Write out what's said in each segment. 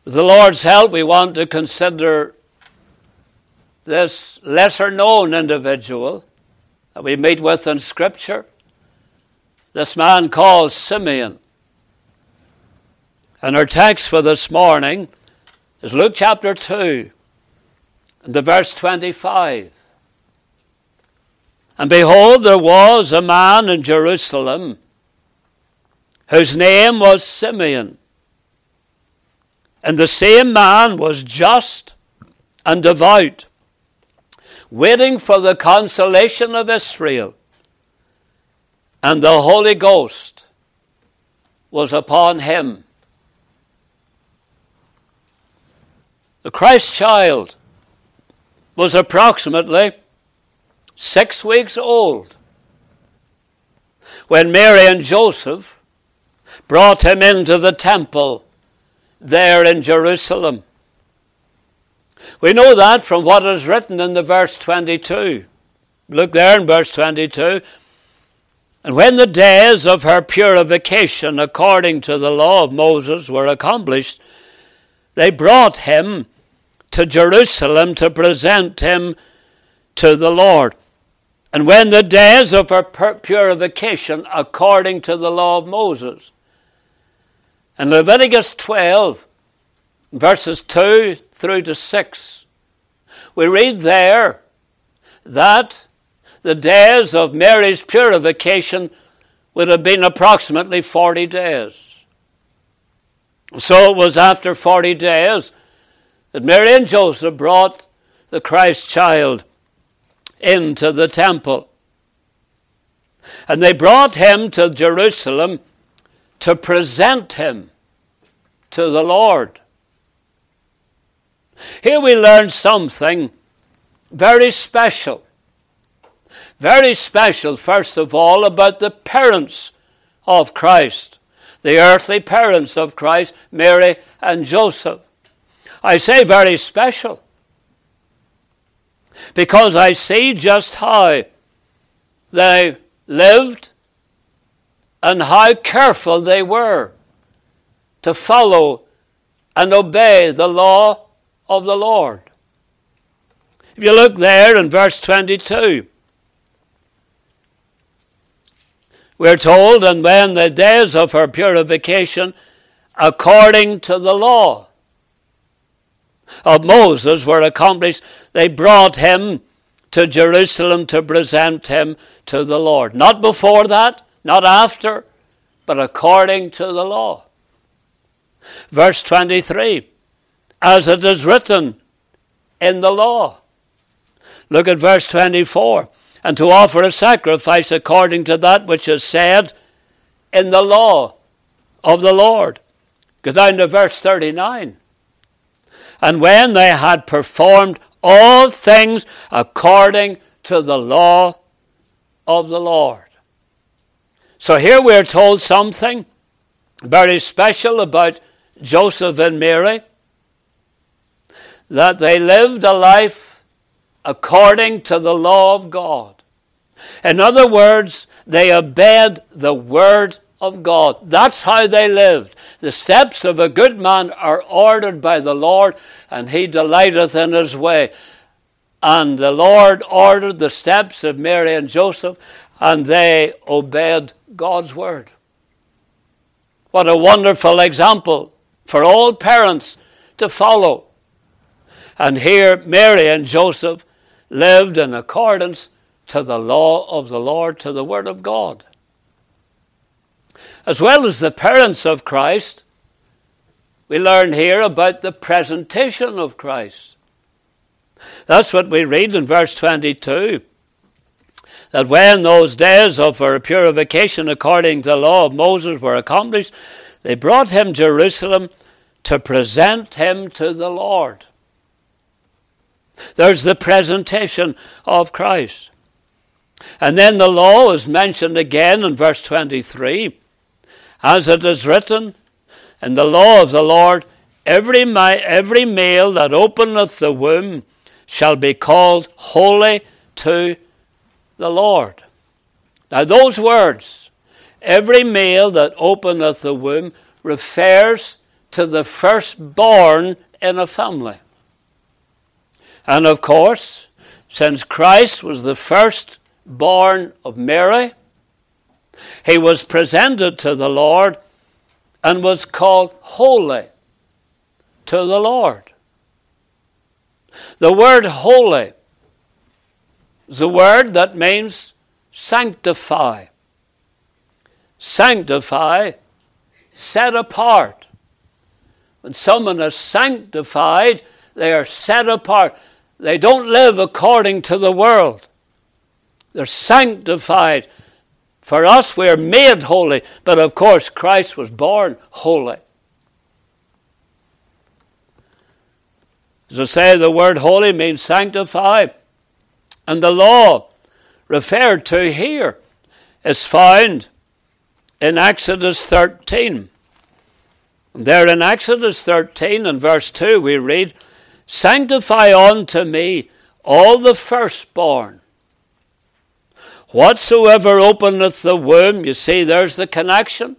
With the Lord's help, we want to consider this lesser-known individual that we meet with in Scripture, this man called Simeon. And our text for this morning is Luke chapter 2, and the verse 25. And behold, there was a man in Jerusalem whose name was Simeon. And the same man was just and devout, waiting for the consolation of Israel. And the Holy Ghost was upon him. The Christ child was approximately 6 weeks old when Mary and Joseph brought him into the temple there in Jerusalem. We know that from what is written in the verse 22. Look there in verse 22. And when the days of her purification according to the law of Moses were accomplished, they brought him to Jerusalem to present him to the Lord. And when the days of her purification according to the law of Moses. In Leviticus 12, verses 2 through to 6, we read there that the days of Mary's purification would have been approximately 40 days. So it was after 40 days that Mary and Joseph brought the Christ child into the temple. And they brought him to Jerusalem to present him to the Lord. Here we learn something very special. Very special, first of all, about the parents of Christ. The earthly parents of Christ, Mary and Joseph. I say very special because I see just how they lived and how careful they were to follow and obey the law of the Lord. If you look there in verse 22, we're told, and when the days of her purification according to the law of Moses were accomplished, they brought him to Jerusalem to present him to the Lord. Not before that, not after, but according to the law. Verse 23, as it is written in the law. Look at verse 24. And to offer a sacrifice according to that which is said in the law of the Lord. Go down to verse 39. And when they had performed all things according to the law of the Lord. So here we're told something very special about Joseph and Mary. That they lived a life according to the law of God. In other words, they obeyed the word of God. That's how they lived. The steps of a good man are ordered by the Lord, and he delighteth in his way. And the Lord ordered the steps of Mary and Joseph, and they obeyed God's word. What a wonderful example for all parents to follow. And here Mary and Joseph lived in accordance to the law of the Lord, to the word of God. As well as the parents of Christ, we learn here about the presentation of Christ. That's what we read in verse 22. That when those days of her purification according to the law of Moses were accomplished, they brought him to Jerusalem to present him to the Lord. There's the presentation of Christ. And then the law is mentioned again in verse 23. As it is written in the law of the Lord, every male that openeth the womb shall be called holy to the Lord. Now those words, every male that openeth the womb, refers to the firstborn in a family. And of course, since Christ was the firstborn of Mary, he was presented to the Lord and was called holy to the Lord. The word holy is a word that means sanctify. Sanctify, set apart. When someone is sanctified, they are set apart. They don't live according to the world. They're sanctified. For us, we're made holy, but of course, Christ was born holy. As I say, the word holy means sanctify. And the law referred to here is found in Exodus 13. And there in Exodus 13 and verse 2 we read, "Sanctify unto me all the firstborn. Whatsoever openeth the womb," you see there's the connection.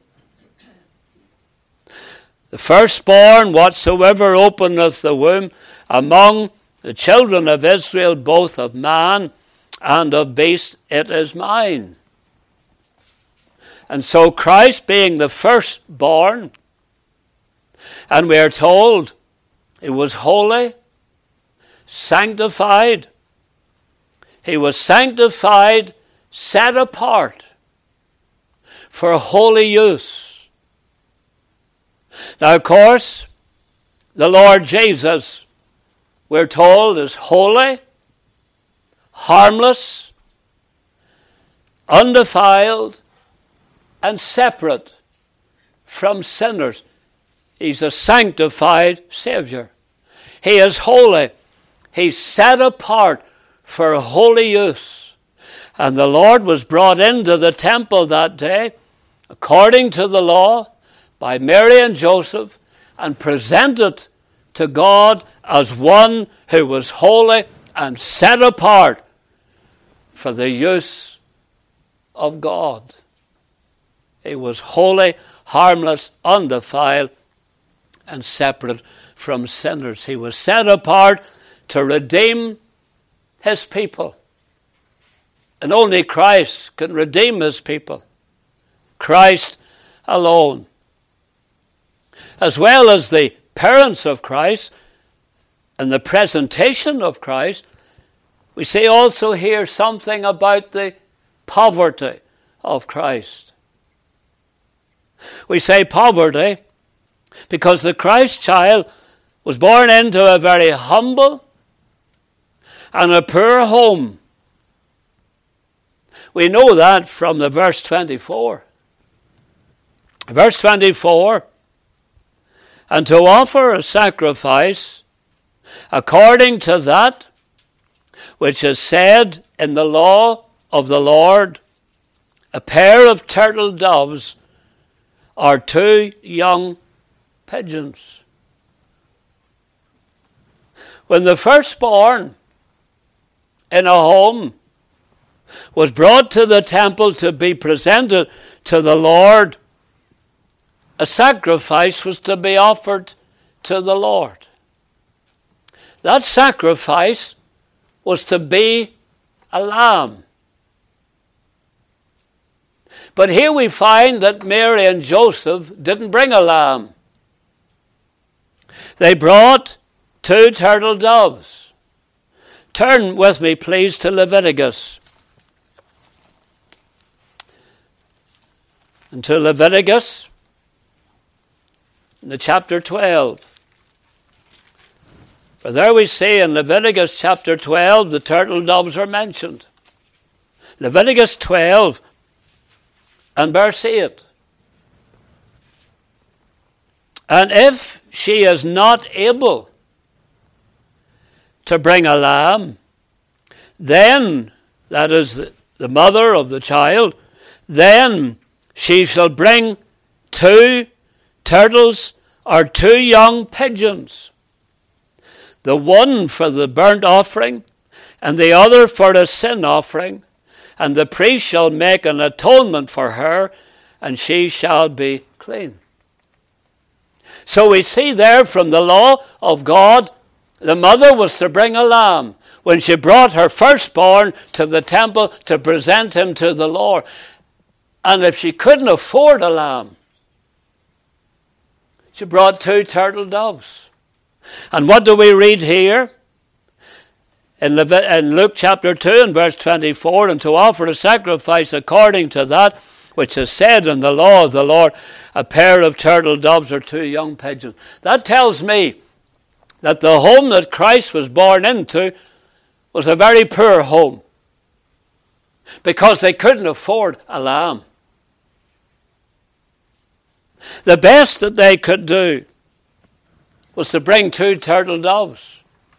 "The firstborn, whatsoever openeth the womb, among the children of Israel, both of man and of beast, it is mine." And so Christ being the firstborn, and we are told he was holy, sanctified. He was sanctified, set apart for holy use. Now, of course, the Lord Jesus, we're told, is holy, harmless, undefiled, and separate from sinners. He's a sanctified Savior. He is holy. He's set apart for holy use. And the Lord was brought into the temple that day, according to the law, by Mary and Joseph, and presented to God as one who was holy and set apart for the use of God. He was holy, harmless, undefiled, and separate from sinners. He was set apart to redeem his people. And only Christ can redeem his people. Christ alone. As well as the parents of Christ and the presentation of Christ, we see also here something about the poverty of Christ. We say poverty because the Christ child was born into a very humble and a poor home. We know that from the verse 24. Verse 24, "And to offer a sacrifice according to that which is said in the law of the Lord, a pair of turtle doves or 2 young pigeons." When the firstborn in a home was brought to the temple to be presented to the Lord, a sacrifice was to be offered to the Lord. That sacrifice was to be a lamb. But here we find that Mary and Joseph didn't bring a lamb. They brought 2 turtle doves. Turn with me, please, to Leviticus. And to Leviticus, in the chapter 12. For there we see in Leviticus chapter 12, the turtle doves are mentioned. Leviticus 12 and verse 8. "And if she is not able to bring a lamb, then," that is the mother of the child, "then she shall bring 2 turtles or 2 young pigeons, the one for the burnt offering and the other for a sin offering, and the priest shall make an atonement for her, and she shall be clean." So we see there from the law of God, the mother was to bring a lamb when she brought her firstborn to the temple to present him to the Lord. And if she couldn't afford a lamb, she brought 2 turtle doves. And what do we read here? In Luke chapter 2 and verse 24, and to offer a sacrifice according to that which is said in the law of the Lord, a pair of turtle doves or 2 young pigeons. That tells me that the home that Christ was born into was a very poor home, because they couldn't afford a lamb. The best that they could do was to bring 2 turtle doves.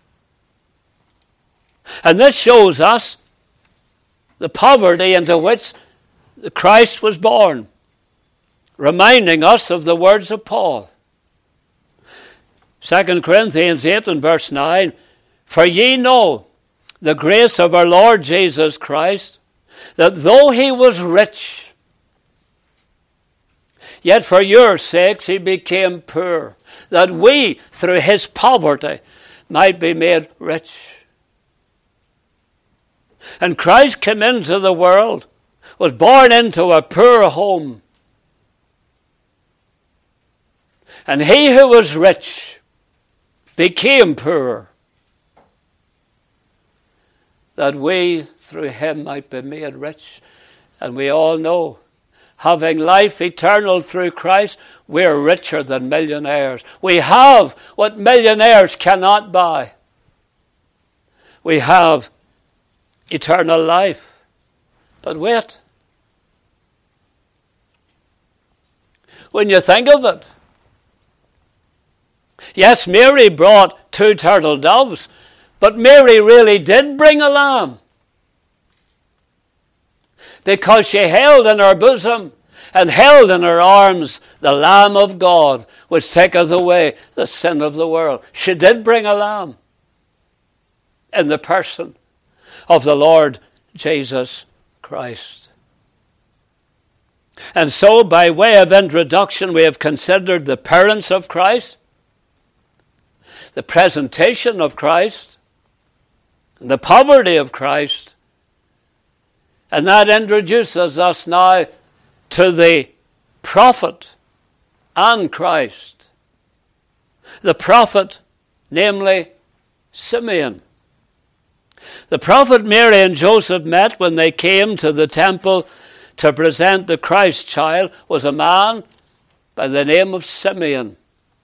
And this shows us the poverty into which Christ was born, reminding us of the words of Paul. 2 Corinthians 8 and verse 9, for ye know the grace of our Lord Jesus Christ, that though he was rich, yet for your sakes he became poor, that we through his poverty might be made rich. And Christ came into the world, was born into a poor home. And he who was rich became poor, that we through him might be made rich. And we all know, having life eternal through Christ, we're richer than millionaires. We have what millionaires cannot buy. We have eternal life. But wait. When you think of it, yes, Mary brought 2 turtle doves, but Mary really did bring a lamb, because she held in her bosom and held in her arms the Lamb of God, which taketh away the sin of the world. She did bring a lamb in the person of the Lord Jesus Christ. And so, by way of introduction, we have considered the parents of Christ, the presentation of Christ, the poverty of Christ, and that introduces us now to the prophet and Christ. The prophet, namely Simeon. The prophet Mary and Joseph met when they came to the temple to present the Christ child was a man by the name of Simeon.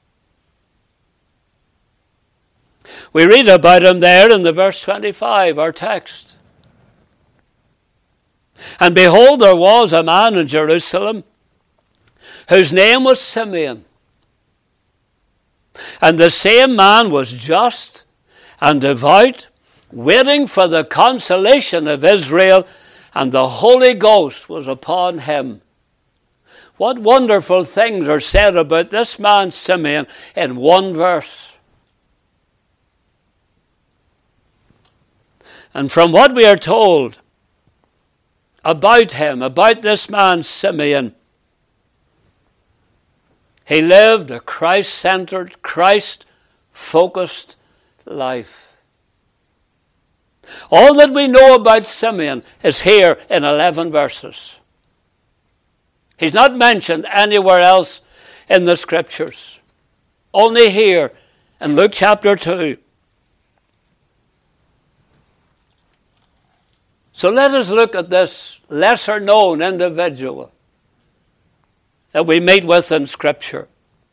We read about him there in the verse 25, our text. And behold, there was a man in Jerusalem whose name was Simeon. And the same man was just and devout, waiting for the consolation of Israel, and the Holy Ghost was upon him. What wonderful things are said about this man Simeon in one verse. And from what we are told about him, about this man Simeon, he lived a Christ-centered, Christ-focused life. All that we know about Simeon is here in 11 verses. He's not mentioned anywhere else in the Scriptures. Only here in Luke chapter 2. So let us look at this lesser known individual that we meet with in Scripture.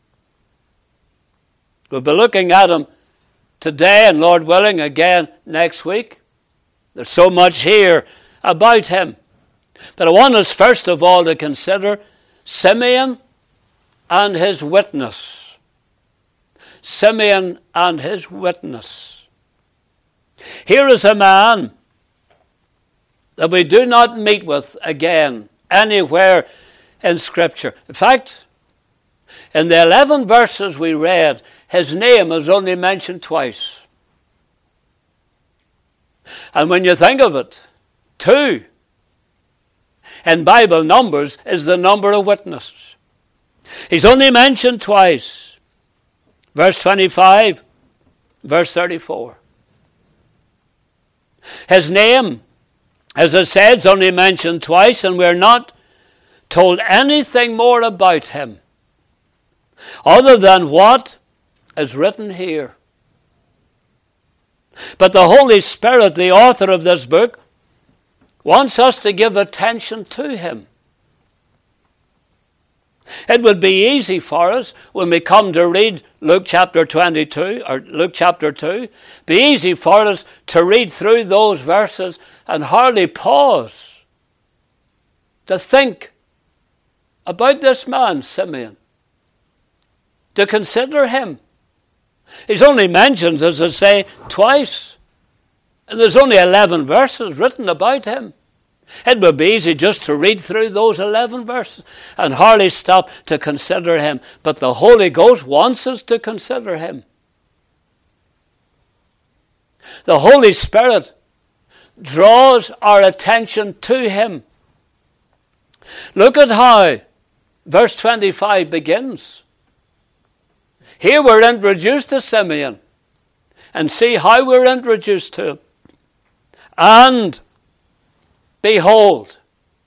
We'll be looking at him today, and Lord willing, again next week. There's so much here about him. But I want us first of all to consider Simeon and his witness. Simeon and his witness. Here is a man that we do not meet with again anywhere in Scripture. In fact, in the 11 verses we read, his name is only mentioned twice. And when you think of it, 2 in Bible numbers is the number of witnesses. He's only mentioned twice. verse 25, verse 34. His name, as I said, is only mentioned twice, and we're not told anything more about him other than what is written here. But the Holy Spirit, the author of this book, wants us to give attention to him. It would be easy for us when we come to read Luke chapter 22 or Luke chapter 2, be easy for us to read through those verses and hardly pause to think about this man, Simeon, to consider him. He's only mentioned, as I say, twice. And there's only 11 verses written about him. It would be easy just to read through those 11 verses and hardly stop to consider him. But the Holy Ghost wants us to consider him. The Holy Spirit draws our attention to him. Look at how verse 25 begins. Here we're introduced to Simeon. And see how we're introduced to him. And behold.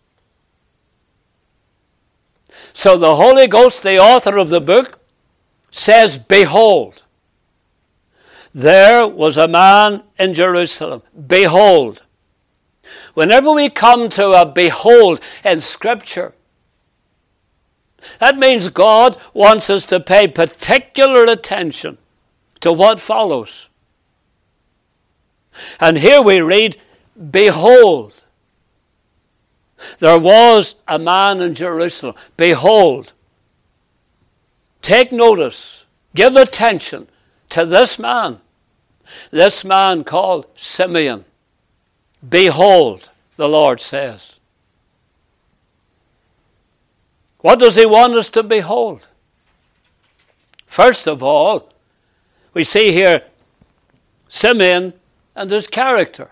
So the Holy Ghost, the author of the book, says, behold. There was a man in Jerusalem. Behold. Whenever we come to a behold in Scripture, that means God wants us to pay particular attention to what follows. And here we read, behold. There was a man in Jerusalem. Behold. Take notice. Give attention to this man. This man called Simeon. Behold, the Lord says. What does he want us to behold? First of all, we see here Simeon and his character.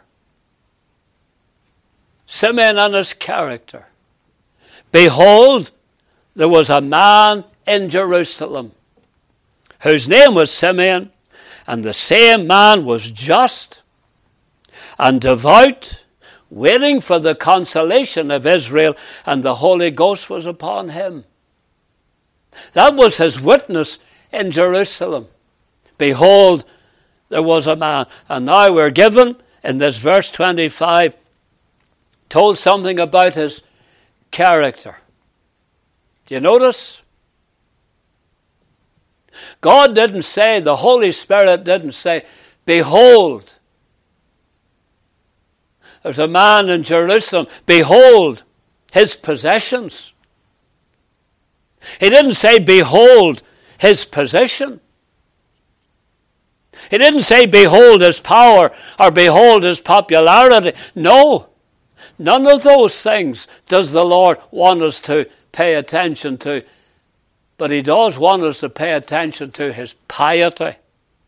Simeon and his character. Behold, there was a man in Jerusalem whose name was Simeon, and the same man was just and devout, waiting for the consolation of Israel, and the Holy Ghost was upon him. That was his witness in Jerusalem. Behold, there was a man. And now we're given, in this verse 25, told something about his character. Do you notice? God didn't say, the Holy Spirit didn't say, behold, there's a man in Jerusalem. Behold, his possessions. He didn't say, behold, his position. He didn't say, behold, his power or behold, his popularity. No. None of those things does the Lord want us to pay attention to. But he does want us to pay attention to his piety.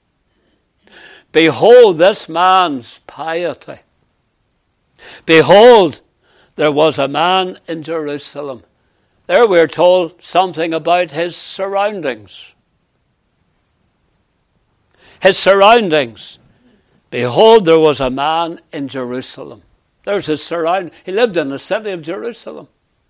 Behold this man's piety. Behold, there was a man in Jerusalem. There we're told something about his surroundings. His surroundings. Behold, there was a man in Jerusalem. There's his surroundings. He lived in the city of Jerusalem.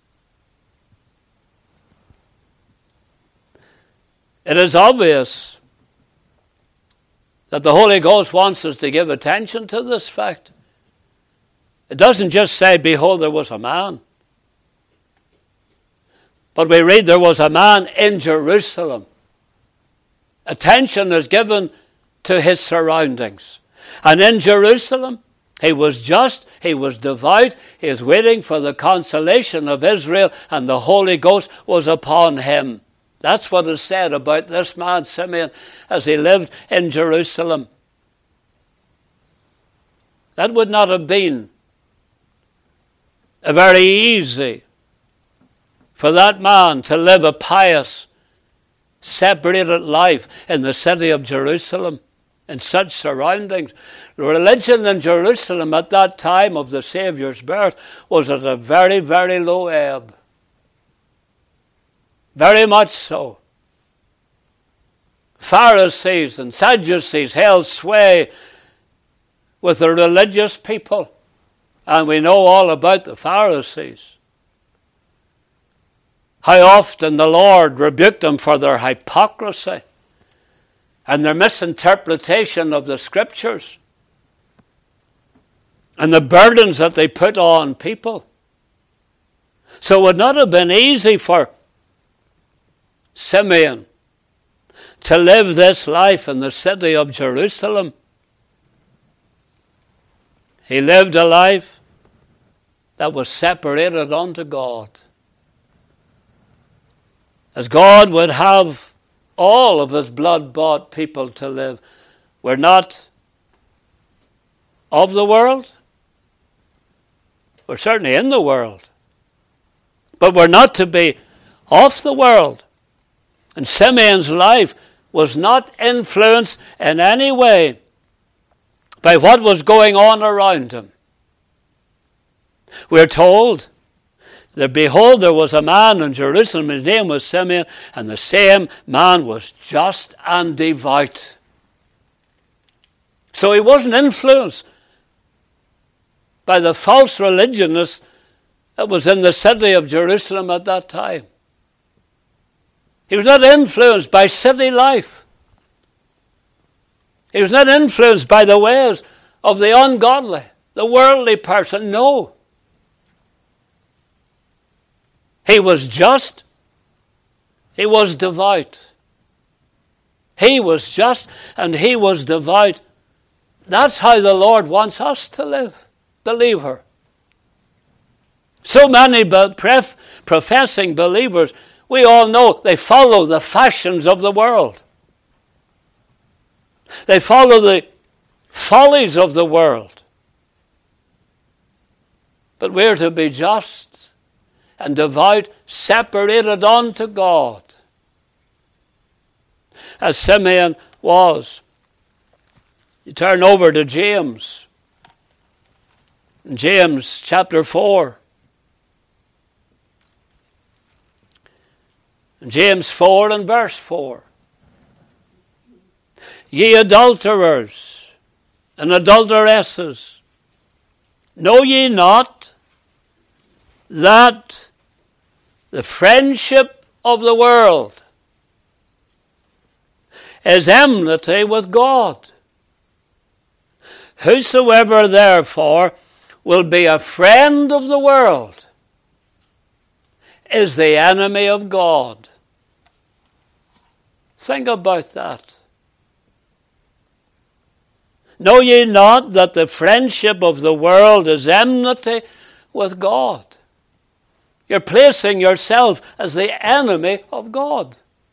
It is obvious that the Holy Ghost wants us to give attention to this fact. It doesn't just say, behold, there was a man. But we read there was a man in Jerusalem. Attention is given to his surroundings. And in Jerusalem, he was just, he was devout, he was waiting for the consolation of Israel, and the Holy Ghost was upon him. That's what is said about this man, Simeon, as he lived in Jerusalem. That would not have been very easy for that man to live a pious, separated life in the city of Jerusalem, in such surroundings. The religion in Jerusalem at that time of the Saviour's birth was at a very, very low ebb. Very much so. Pharisees and Sadducees held sway with the religious people. And we know all about the Pharisees. How often the Lord rebuked them for their hypocrisy and their misinterpretation of the Scriptures and the burdens that they put on people. So it would not have been easy for Simeon to live this life in the city of Jerusalem. He lived a life that was separated unto God. As God would have all of his blood-bought people to live. We're not of the world. We're certainly in the world. But we're not to be of the world. And Simeon's life was not influenced in any way by what was going on around him. We're told that, behold, there was a man in Jerusalem, his name was Simeon, and the same man was just and devout. So he wasn't influenced by the false religiousness that was in the city of Jerusalem at that time. He was not influenced by city life. He was not influenced by the ways of the ungodly, the worldly person. No. He was just. He was devout. He was just and he was devout. That's how the Lord wants us to live, believer. So many professing believers, we all know they follow the fashions of the world. They follow the follies of the world. But we're to be just and devout, separated unto God, as Simeon was. You turn over to James. In James chapter 4. In James 4 and verse 4. Ye adulterers and adulteresses, know ye not that the friendship of the world is enmity with God? Whosoever therefore will be a friend of the world is the enemy of God. Think about that. Know ye not that the friendship of the world is enmity with God? You're placing yourself as the enemy of God.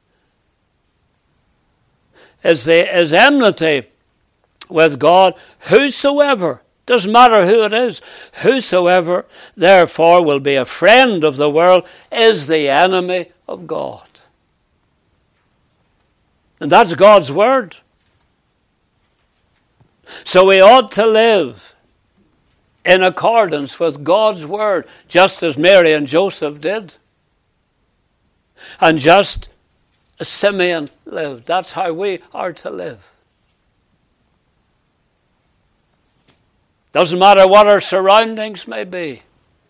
Is enmity with God. Whosoever, doesn't matter who it is, whosoever therefore will be a friend of the world is the enemy of God. And that's God's word. So we ought to live in accordance with God's word, just as Mary and Joseph did. And just as Simeon lived. That's how we are to live. Doesn't matter what our surroundings may be.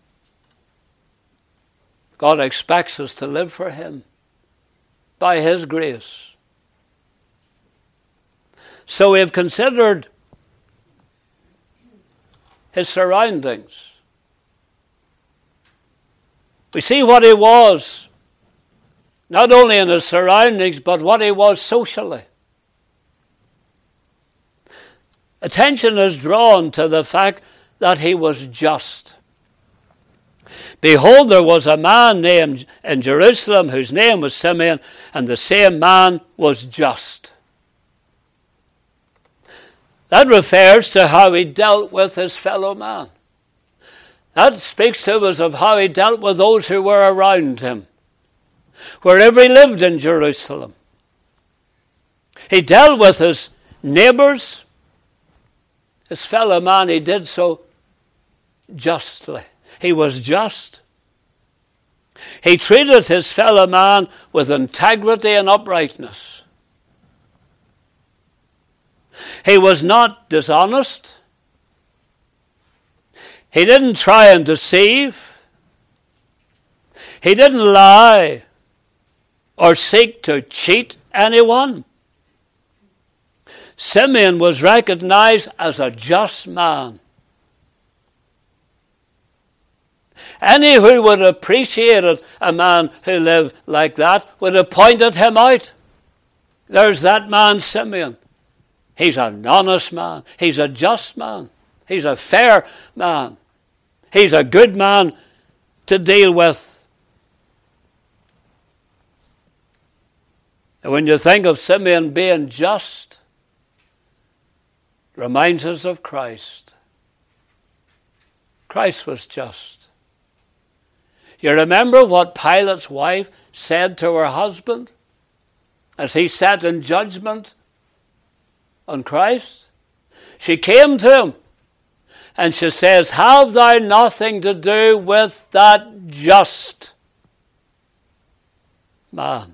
God expects us to live for him by his grace. So we have considered his surroundings. We see what he was, not only in his surroundings, but what he was socially. Attention is drawn to the fact that he was just. Behold, there was a man named in Jerusalem whose name was Simeon, and the same man was just. That refers to how he dealt with his fellow man. That speaks to us of how he dealt with those who were around him, wherever he lived in Jerusalem. He dealt with his neighbors, his fellow man. He did so justly. He was just. He treated his fellow man with integrity and uprightness. He was not dishonest. He didn't try and deceive. He didn't lie or seek to cheat anyone. Simeon was recognized as a just man. Any who would have appreciated a man who lived like that would have pointed him out. There's that man Simeon. He's an honest man. He's a just man. He's a fair man. He's a good man to deal with. And when you think of Simeon being just, it reminds us of Christ. Christ was just. You remember what Pilate's wife said to her husband as he sat in judgment on Christ? She came to him and she says, "Have thou nothing to do with that just man?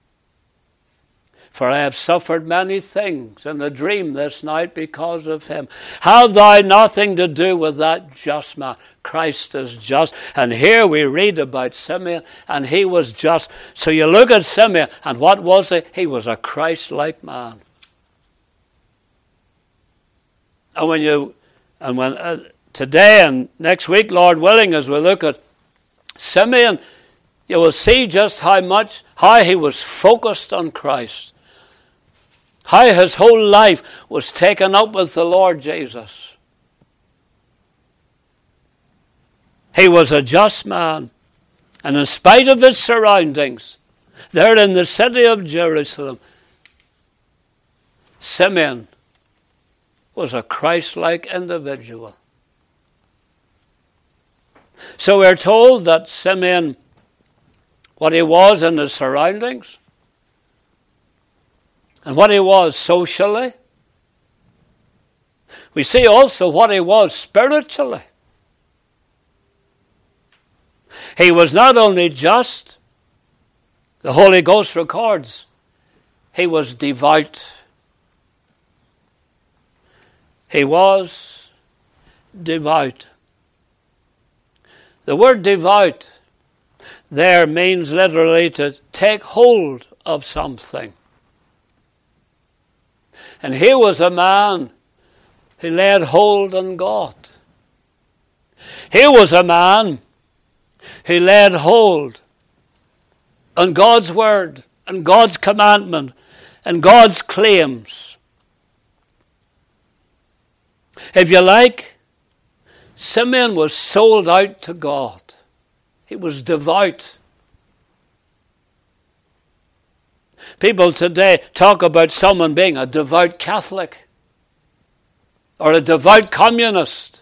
For I have suffered many things in a dream this night because of him. Have thou nothing to do with that just man?" Christ is just. And here we read about Simeon, and he was just. So you look at Simeon, and what was he? He was a Christ-like man. And when today and next week, Lord willing, as we look at Simeon, you will see just how he was focused on Christ. How his whole life was taken up with the Lord Jesus. He was a just man. And in spite of his surroundings, there in the city of Jerusalem, Simeon was a Christ-like individual. So we're told that Simeon, what he was in his surroundings, and what he was socially. We see also what he was spiritually. He was not only just, the Holy Ghost records, he was devout. He was devout. The word devout there means literally to take hold of something. And here was a man who laid hold on God. Here was a man who laid hold on God's word and God's commandment and God's claims. If you like, Simeon was sold out to God. He was devout. People today talk about someone being a devout Catholic or a devout communist.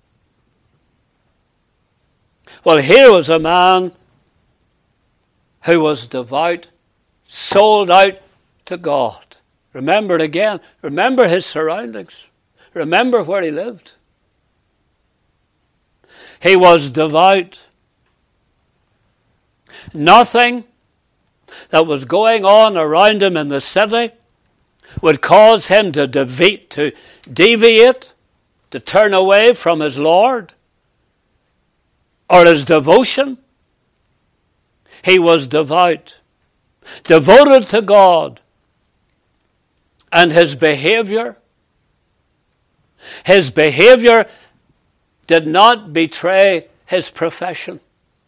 Well, here was a man who was devout, sold out to God. Remember it again. Remember his surroundings. Remember where he lived. He was devout. Nothing that was going on around him in the city would cause him to deviate, to turn away from his Lord or his devotion. He was devout, devoted to God, and his behavior did not betray his profession.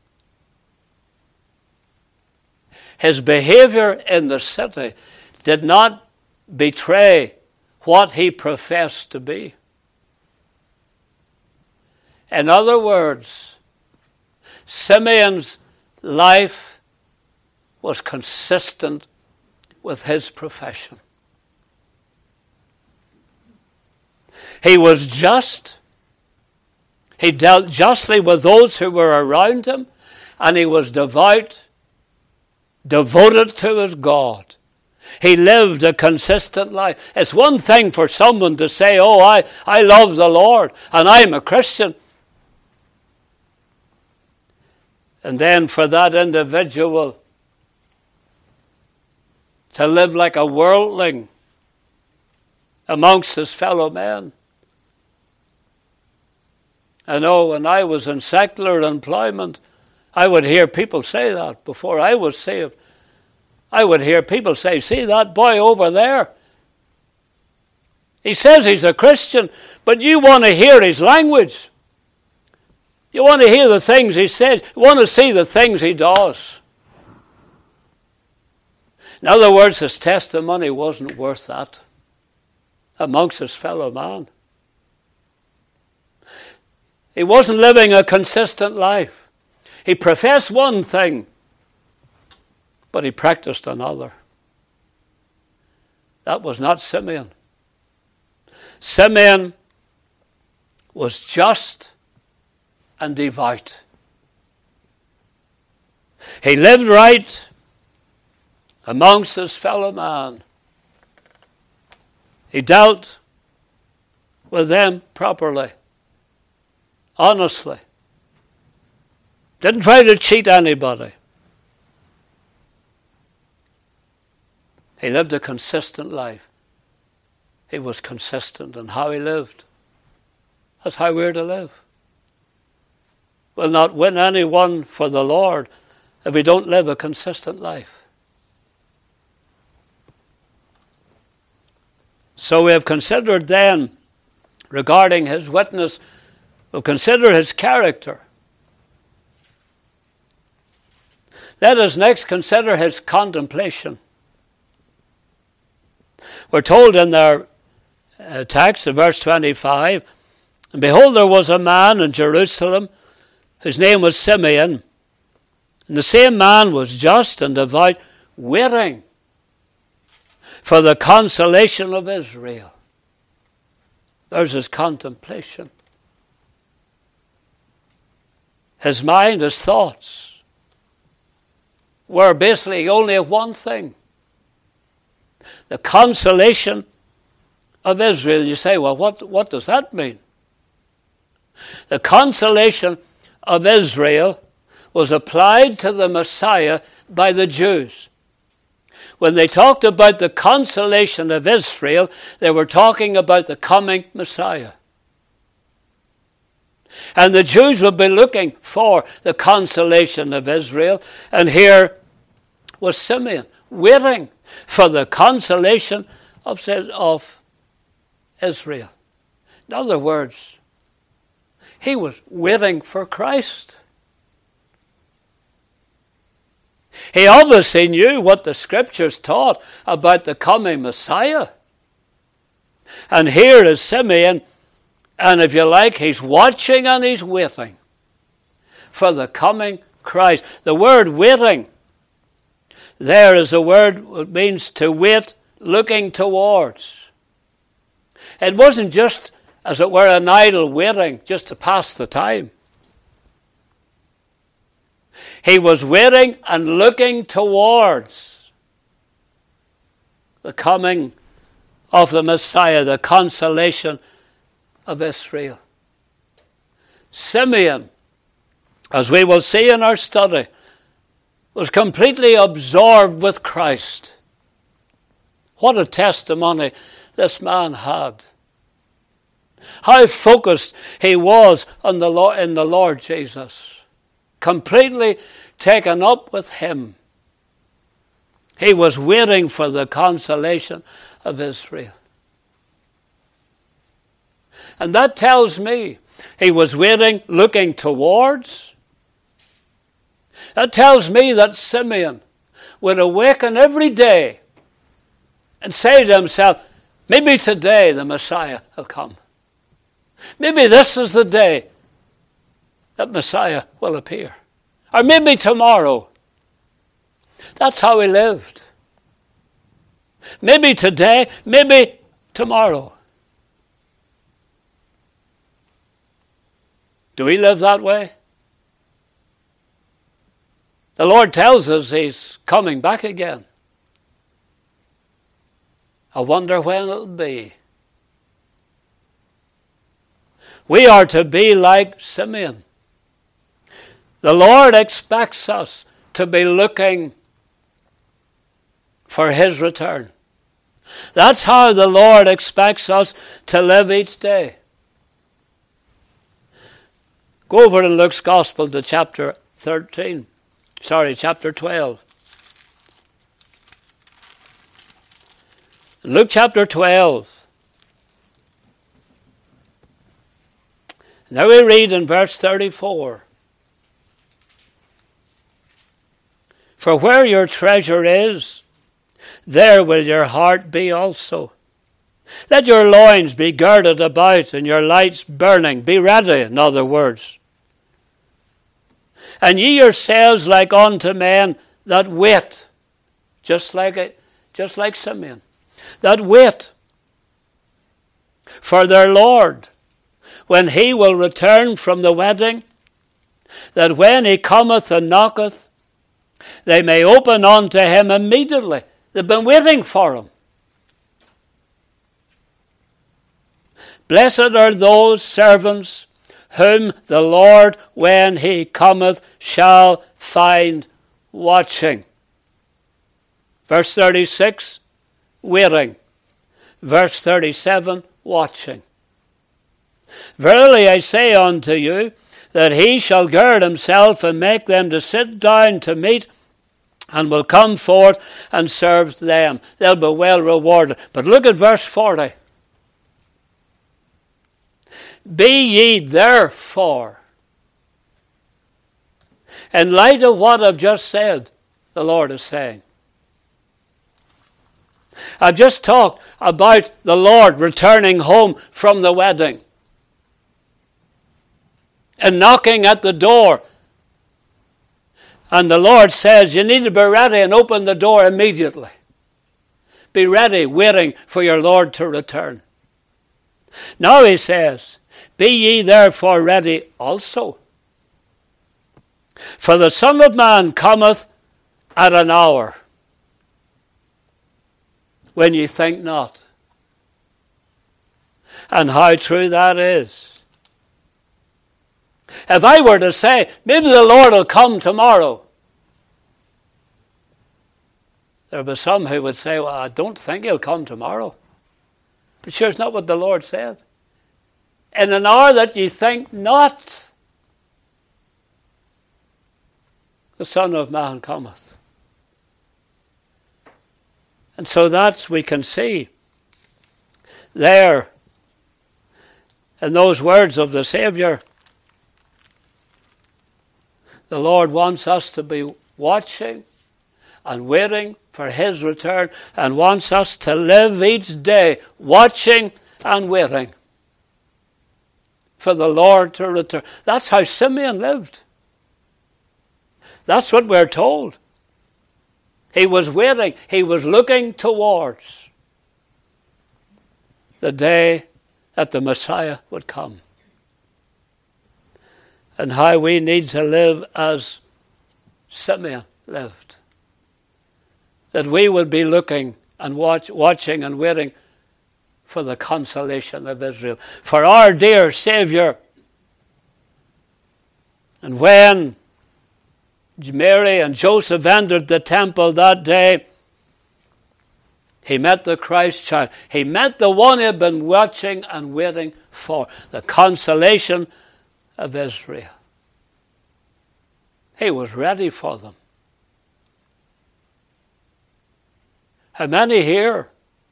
His behavior in the city did not betray what he professed to be. In other words, Simeon's life was consistent with his profession. He was just. He dealt justly with those who were around him, and he was devout, devoted to his God. He lived a consistent life. It's one thing for someone to say, "Oh, I love the Lord and I'm a Christian." And then for that individual to live like a worldling amongst his fellow men. I know when I was in secular employment, I would hear people say that before I was saved. I would hear people say, see that boy over there? He says he's a Christian, but you want to hear his language. You want to hear the things he says. You want to see the things he does. In other words, his testimony wasn't worth that amongst his fellow man. He wasn't living a consistent life. He professed one thing, but he practiced another. That was not Simeon. Simeon was just and devout. He lived right amongst his fellow man. He dealt with them properly, honestly. Didn't try to cheat anybody. He lived a consistent life. He was consistent in how he lived. That's how we're to live. We'll not win anyone for the Lord if we don't live a consistent life. So we have considered then, regarding his witness, we'll consider his character. Let us next consider his contemplation. We're told in our text in verse 25, and behold, there was a man in Jerusalem whose name was Simeon, and the same man was just and devout, waiting for the consolation of Israel. There's his contemplation. His mind, his thoughts were basically only of one thing: the consolation of Israel. You say, well, what does that mean? The consolation of Israel was applied to the Messiah by the Jews. When they talked about the consolation of Israel, they were talking about the coming Messiah. And the Jews would be looking for the consolation of Israel. And here was Simeon, waiting for the consolation of Israel. In other words, he was waiting for Christ. He obviously knew what the Scriptures taught about the coming Messiah. And here is Simeon, and if you like, he's watching and he's waiting for the coming Christ. The word waiting there is a word that means to wait, looking towards. It wasn't just, as it were, an idle waiting just to pass the time. He was waiting and looking towards the coming of the Messiah, the consolation of Israel. Simeon, as we will see in our study, was completely absorbed with Christ. What a testimony this man had. How focused he was on in the Lord Jesus. Completely taken up with him. He was waiting for the consolation of Israel. And that tells me he was waiting, looking towards. That tells me that Simeon would awaken every day and say to himself, maybe today the Messiah will come. Maybe this is the day that Messiah will appear. Or maybe tomorrow. That's how he lived. Maybe today, maybe tomorrow. Do we live that way? The Lord tells us he's coming back again. I wonder when it'll be. We are to be like Simeon. The Lord expects us to be looking for his return. That's how the Lord expects us to live each day. Go over in Luke's Gospel to chapter 12. Luke chapter 12. Now we read in verse 34. For where your treasure is, there will your heart be also. Let your loins be girded about and your lights burning. Be ready, in other words. And ye yourselves like unto men that wait, just like Simeon, that wait for their Lord, when he will return from the wedding, that when he cometh and knocketh, they may open unto him immediately. They've been waiting for him. Blessed are those servants whom the Lord, when he cometh, shall find watching. Verse 36, waiting. Verse 37, watching. Verily I say unto you, that he shall gird himself and make them to sit down to meat, and will come forth and serve them. They'll be well rewarded. But look at verse 40. Be ye therefore, in light of what I've just said, the Lord is saying. I've just talked about the Lord returning home from the wedding and knocking at the door. And the Lord says you need to be ready and open the door immediately. Be ready, waiting for your Lord to return. Now he says, be ye therefore ready also. For the Son of Man cometh at an hour when ye think not. And how true that is. If I were to say, maybe the Lord will come tomorrow, there would be some who would say, well, I don't think he'll come tomorrow. But sure, it's not what the Lord said. In an hour that ye think not, the Son of Man cometh. And so that's, we can see there in those words of the Savior, the Lord wants us to be watching and waiting for his return, and wants us to live each day watching and waiting for the Lord to return. That's how Simeon lived. That's what we're told. He was waiting. He was looking towards the day that the Messiah would come. And how we need to live as Simeon lived. That we would be looking and watching and waiting for the consolation of Israel, for our dear Savior. And when Mary and Joseph entered the temple that day, he met the Christ child. He met the one he had been watching and waiting for, the consolation of Israel. He was ready for them. How many here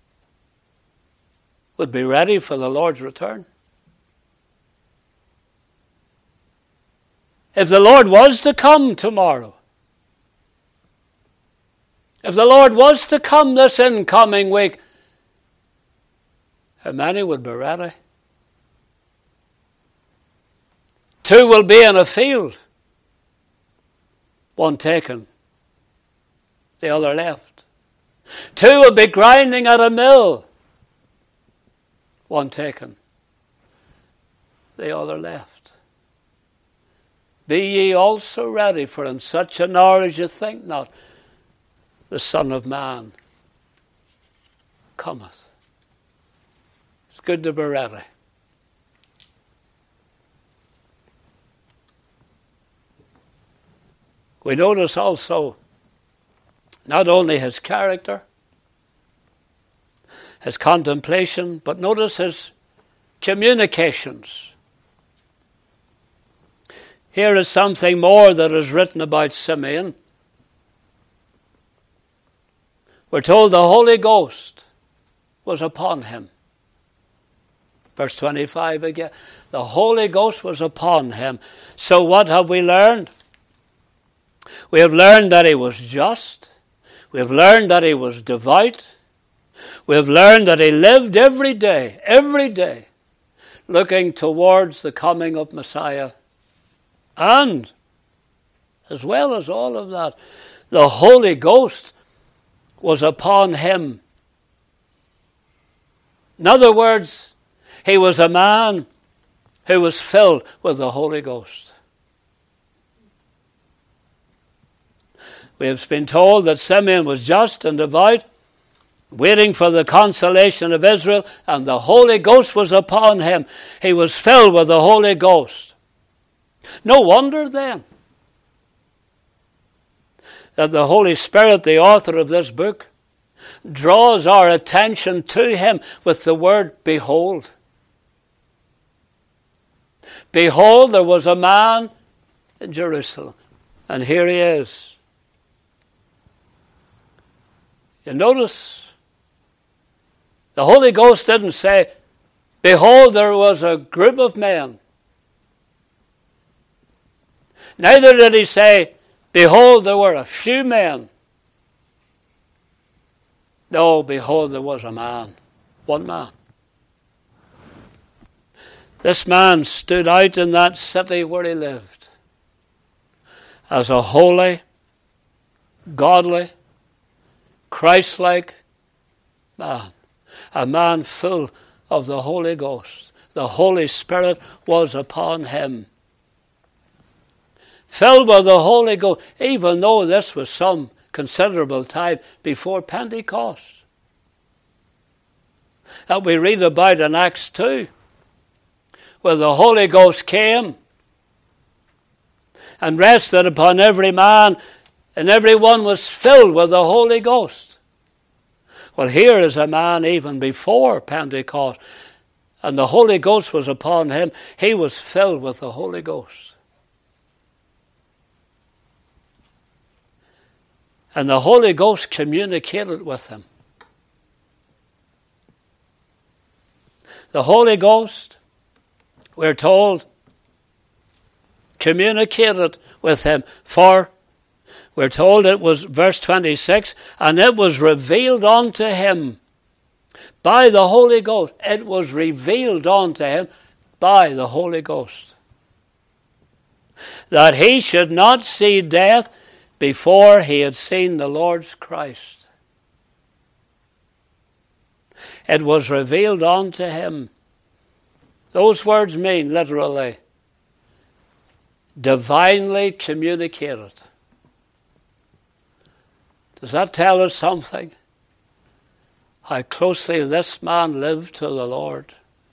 would be ready for the Lord's return? If the Lord was to come tomorrow, if the Lord was to come this incoming week, how many would be ready? 2 will be in a field, one taken, the other left. 2 will be grinding at a mill, one taken, the other left. Be ye also ready, for in such an hour as you think not, the Son of Man cometh. It's good to be ready. We notice also not only his character, his contemplation, but notice his communications. Here is something more that is written about Simeon. We're told the Holy Ghost was upon him. Verse 25 again. The Holy Ghost was upon him. So what have we learned? We have learned that he was just. We have learned that he was devout. We have learned that he lived every day, looking towards the coming of Messiah. And, as well as all of that, the Holy Ghost was upon him. In other words, he was a man who was filled with the Holy Ghost. We have been told that Simeon was just and devout, waiting for the consolation of Israel, and the Holy Ghost was upon him. He was filled with the Holy Ghost. No wonder then that the Holy Spirit, the author of this book, draws our attention to him with the word behold. Behold, there was a man in Jerusalem, and here he is. You notice, the Holy Ghost didn't say, behold, there was a group of men. Neither did he say, behold, there were a few men. No, behold, there was a man. One man. This man stood out in that city where he lived as a holy, godly, Christ-like man. A man full of the Holy Ghost. The Holy Spirit was upon him. Filled with the Holy Ghost, even though this was some considerable time before Pentecost. That we read about in Acts 2, where the Holy Ghost came and rested upon every man, and everyone was filled with the Holy Ghost. Well, here is a man even before Pentecost, and the Holy Ghost was upon him. He was filled with the Holy Ghost. And the Holy Ghost communicated with him. The Holy Ghost, we're told, communicated with him. For, we're told it was, verse 26, and it was revealed unto him by the Holy Ghost. It was revealed unto him by the Holy Ghost, that he should not see death before he had seen the Lord's Christ. It was revealed unto him. Those words mean, literally, divinely communicated. Does that tell us something? How closely this man lived to the Lord.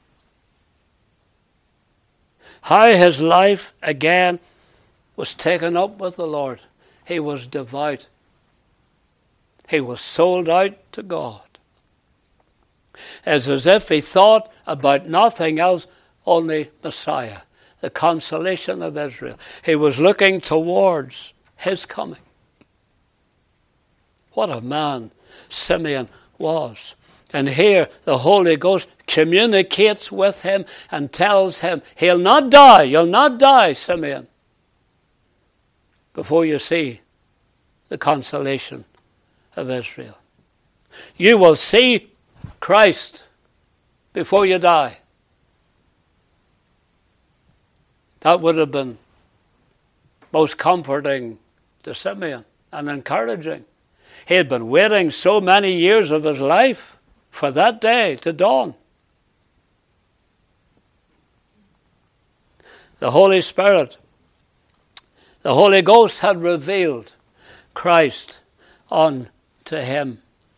How his life, again, was taken up with the Lord. He was devout. He was sold out to God. It's as if he thought about nothing else, only Messiah, the consolation of Israel. He was looking towards his coming. What a man Simeon was. And here the Holy Ghost communicates with him and tells him, he'll not die, you'll not die, Simeon, before you see the consolation of Israel. You will see Christ before you die. That would have been most comforting to Simeon and encouraging. He had been waiting so many years of his life for that day to dawn. The Holy Spirit, the Holy Ghost had revealed Christ unto him.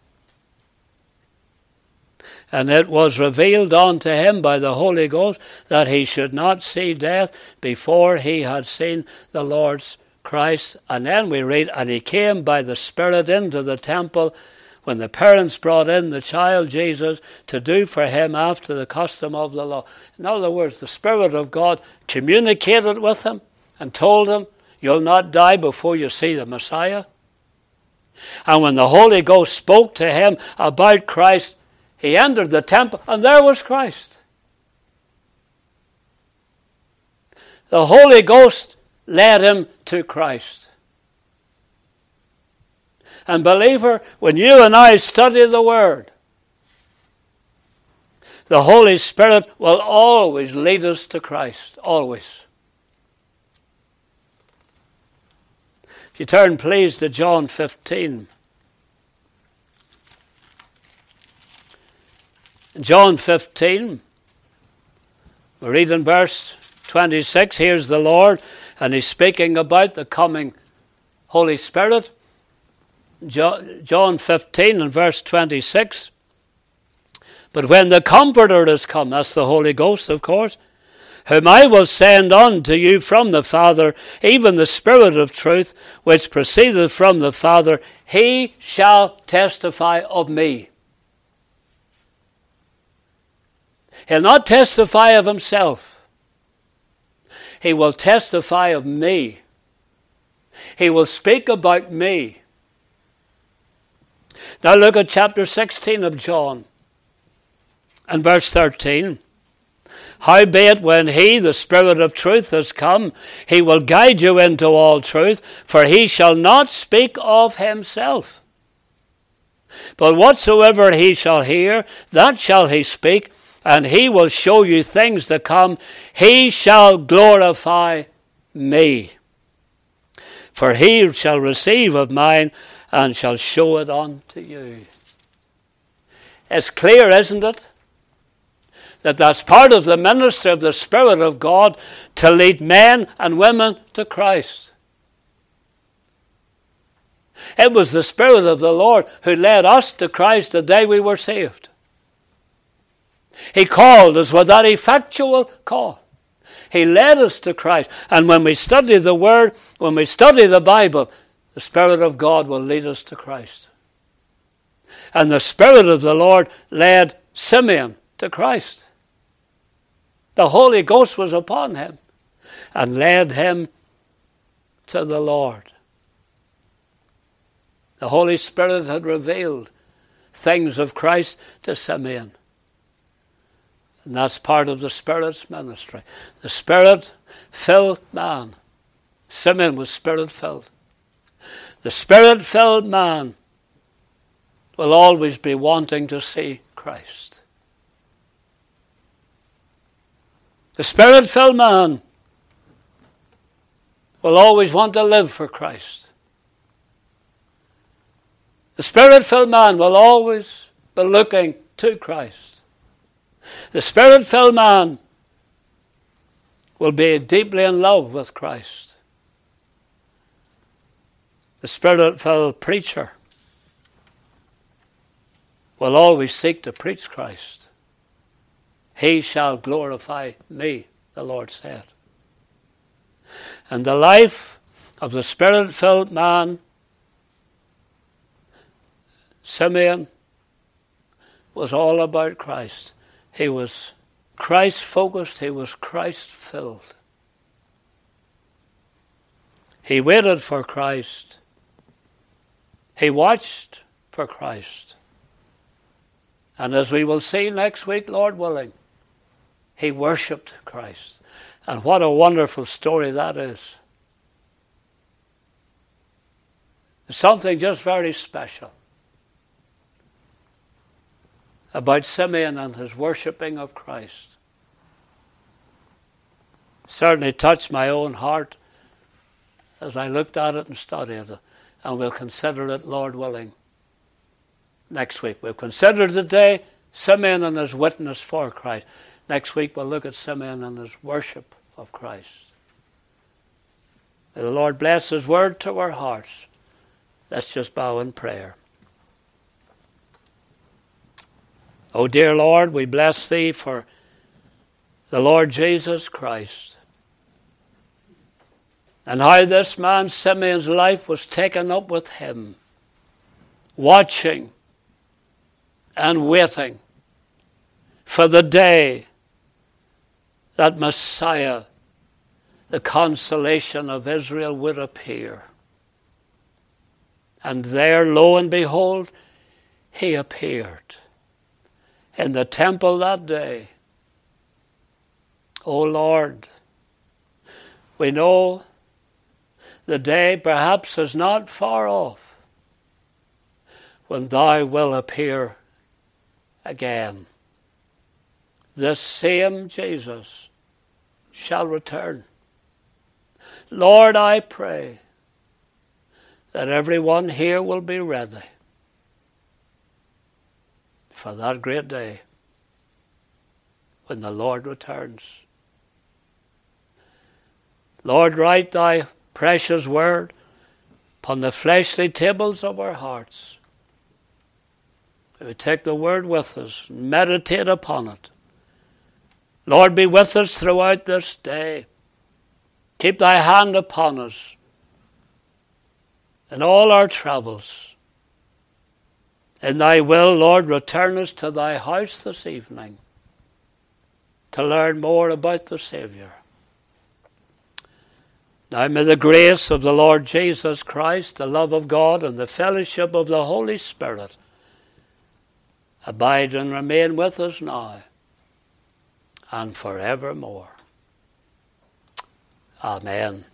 And it was revealed unto him by the Holy Ghost that he should not see death before he had seen the Lord's Christ. And then we read, and he came by the Spirit into the temple when the parents brought in the child Jesus to do for him after the custom of the law. In other words, the Spirit of God communicated with him and told him, you'll not die before you see the Messiah. And when the Holy Ghost spoke to him about Christ, he entered the temple and there was Christ. The Holy Ghost led him to Christ. And believer, when you and I study the Word, the Holy Spirit will always lead us to Christ. Always. If you turn, please, to John 15. In John 15, we read in verse 26, here's the Lord, and he's speaking about the coming Holy Spirit. John 15 and verse 26. But when the Comforter is come, that's the Holy Ghost, of course, whom I will send unto you from the Father, even the Spirit of truth, which proceedeth from the Father, he shall testify of me. He'll not testify of himself. He will testify of me. He will speak about me. Now look at chapter 16 of John and verse 13. Howbeit when he, the Spirit of truth, is come, he will guide you into all truth, for he shall not speak of himself. But whatsoever he shall hear, that shall he speak, and he will show you things to come. He shall glorify me. For he shall receive of mine, and shall show it unto you. It's clear, isn't it? That's part of the ministry of the Spirit of God, to lead men and women to Christ. It was the Spirit of the Lord who led us to Christ the day we were saved. He called us with that effectual call. He led us to Christ. And when we study the Word, when we study the Bible, the Spirit of God will lead us to Christ. And the Spirit of the Lord led Simeon to Christ. The Holy Ghost was upon him and led him to the Lord. The Holy Spirit had revealed things of Christ to Simeon. And that's part of the Spirit's ministry. The Spirit-filled man. Simeon was Spirit-filled. The Spirit-filled man will always be wanting to see Christ. The Spirit-filled man will always want to live for Christ. The Spirit-filled man will always be looking to Christ. The Spirit-filled man will be deeply in love with Christ. The Spirit-filled preacher will always seek to preach Christ. He shall glorify me, the Lord said. And the life of the Spirit-filled man, Simeon, was all about Christ. He was Christ-focused. He was Christ-filled. He waited for Christ. He watched for Christ. And as we will see next week, Lord willing, he worshipped Christ. And what a wonderful story that is. There's something just very special about Simeon and his worshipping of Christ. Certainly touched my own heart as I looked at it and studied it. And we'll consider it, Lord willing, next week. We'll consider today Simeon and his witness for Christ. Next week we'll look at Simeon and his worship of Christ. May the Lord bless his word to our hearts. Let's just bow in prayer. Oh dear Lord, we bless thee for the Lord Jesus Christ. And how this man Simeon's life was taken up with him, watching and waiting for the day that Messiah, the consolation of Israel, would appear. And there, lo and behold, he appeared in the temple that day. O Lord, we know the day perhaps is not far off when thou wilt appear again. This same Jesus shall return. Lord, I pray that everyone here will be ready for that great day when the Lord returns. Lord, write thy precious word upon the fleshly tables of our hearts. We take the word with us and meditate upon it. Lord, be with us throughout this day. Keep thy hand upon us in all our travels. In thy will, Lord, return us to thy house this evening to learn more about the Saviour. Now may the grace of the Lord Jesus Christ, the love of God, and the fellowship of the Holy Spirit abide and remain with us now and forevermore. Amen.